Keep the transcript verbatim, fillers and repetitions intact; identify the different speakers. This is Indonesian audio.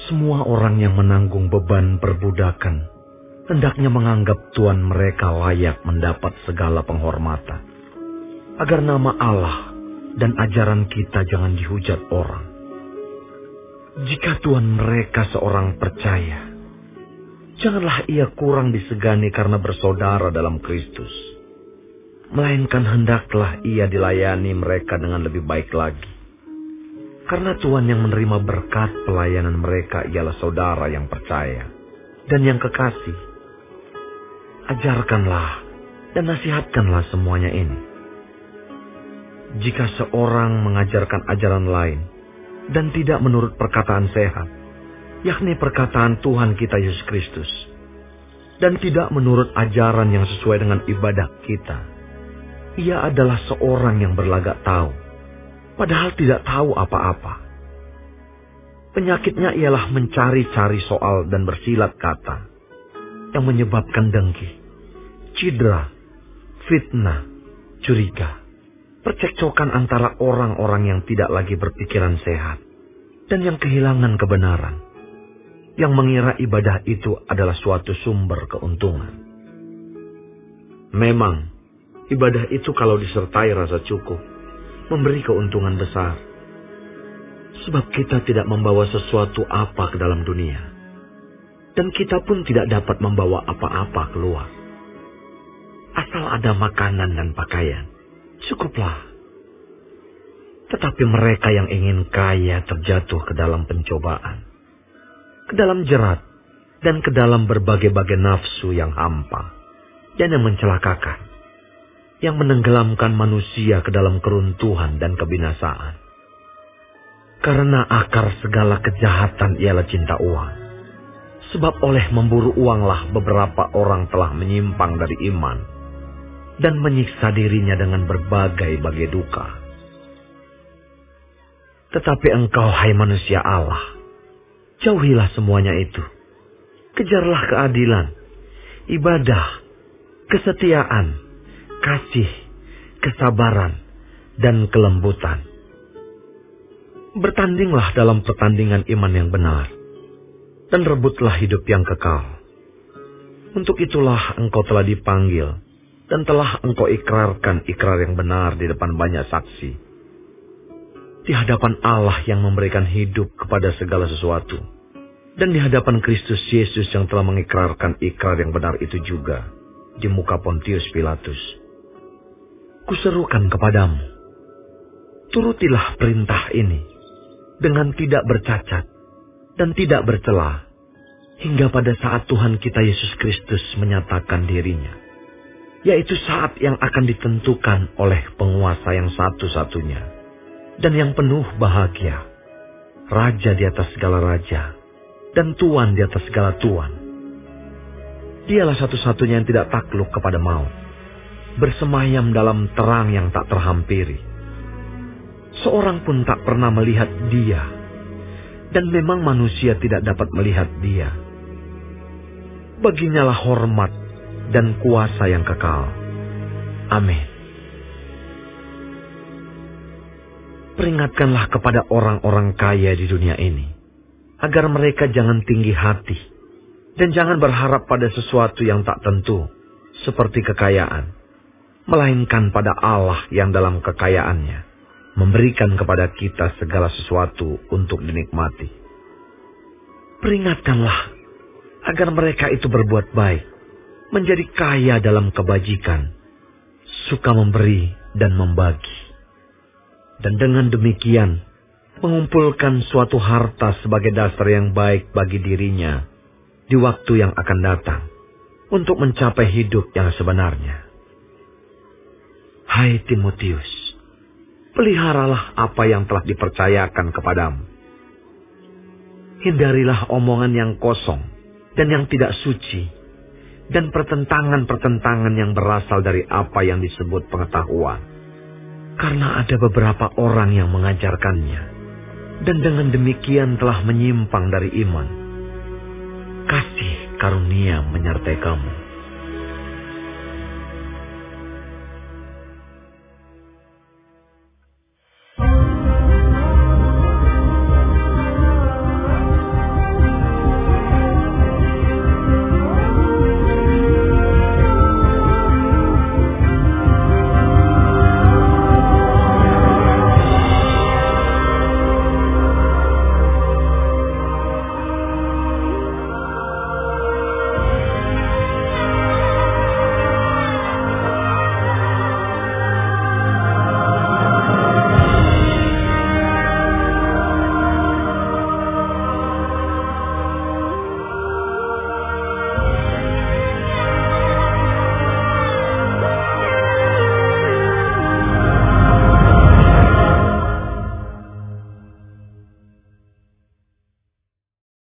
Speaker 1: Semua orang yang menanggung beban perbudakan hendaknya menganggap Tuhan mereka layak mendapat segala penghormatan, agar nama Allah dan ajaran kita jangan dihujat orang. Jika Tuhan mereka seorang percaya, janganlah ia kurang disegani karena bersaudara dalam Kristus, melainkan hendaklah ia dilayani mereka dengan lebih baik lagi. Karena Tuhan yang menerima berkat pelayanan mereka ialah saudara yang percaya dan yang kekasih. Ajarkanlah dan nasihatkanlah semuanya ini. Jika seorang mengajarkan ajaran lain dan tidak menurut perkataan sehat, yakni perkataan Tuhan kita Yesus Kristus, dan tidak menurut ajaran yang sesuai dengan ibadah kita, ia adalah seorang yang berlagak tahu, padahal tidak tahu apa-apa. Penyakitnya ialah mencari-cari soal dan bersilat kata, yang menyebabkan dengki, cidra, fitnah, curiga, percekcokan antara orang-orang yang tidak lagi berpikiran sehat dan yang kehilangan kebenaran, yang mengira ibadah itu adalah suatu sumber keuntungan. Memang, ibadah itu kalau disertai rasa cukup, memberi keuntungan besar. Sebab kita tidak membawa sesuatu apa ke dalam dunia, dan kita pun tidak dapat membawa apa-apa keluar. Asal ada makanan dan pakaian, cukuplah. Tetapi mereka yang ingin kaya terjatuh ke dalam pencobaan, ke dalam jerat, dan ke dalam berbagai-bagai nafsu yang hampa dan yang mencelakakan, yang menenggelamkan manusia ke dalam keruntuhan dan kebinasaan. Karena akar segala kejahatan ialah cinta uang. Sebab oleh memburu uanglah beberapa orang telah menyimpang dari iman dan menyiksa dirinya dengan berbagai-bagai duka. Tetapi engkau, hai manusia Allah, jauhilah semuanya itu. Kejarlah keadilan, ibadah, kesetiaan, kasih, kesabaran, dan kelembutan. Bertandinglah dalam pertandingan iman yang benar, dan rebutlah hidup yang kekal. Untuk itulah engkau telah dipanggil, dan telah engkau ikrarkan ikrar yang benar di depan banyak saksi, di hadapan Allah yang memberikan hidup kepada segala sesuatu, dan di hadapan Kristus Yesus yang telah mengikrarkan ikrar yang benar itu juga di muka Pontius Pilatus. Kuserukan kepadamu, turutilah perintah ini dengan tidak bercacat dan tidak bercela, hingga pada saat Tuhan kita Yesus Kristus menyatakan dirinya, yaitu saat yang akan ditentukan oleh penguasa yang satu-satunya dan yang penuh bahagia, Raja di atas segala raja dan Tuan di atas segala tuan. Dialah satu-satunya yang tidak takluk kepada maut, bersemayam dalam terang yang tak terhampiri. Seorang pun tak pernah melihat dia, dan memang manusia tidak dapat melihat dia. Baginyalah hormat dan kuasa yang kekal. Amin. Peringatkanlah kepada orang-orang kaya di dunia ini, agar mereka jangan tinggi hati, dan jangan berharap pada sesuatu yang tak tentu, seperti kekayaan, melainkan pada Allah yang dalam kekayaannya memberikan kepada kita segala sesuatu untuk dinikmati. Peringatkanlah agar mereka itu berbuat baik, menjadi kaya dalam kebajikan, suka memberi dan membagi. Dan dengan demikian, mengumpulkan suatu harta sebagai dasar yang baik bagi dirinya di waktu yang akan datang, untuk mencapai hidup yang sebenarnya. Hai Timotius, peliharalah apa yang telah dipercayakan kepadamu. Hindarilah omongan yang kosong dan yang tidak suci, dan pertentangan-pertentangan yang berasal dari apa yang disebut pengetahuan. Karena ada beberapa orang yang mengajarkannya, dan dengan demikian telah menyimpang dari iman. Kasih karunia menyertai kamu.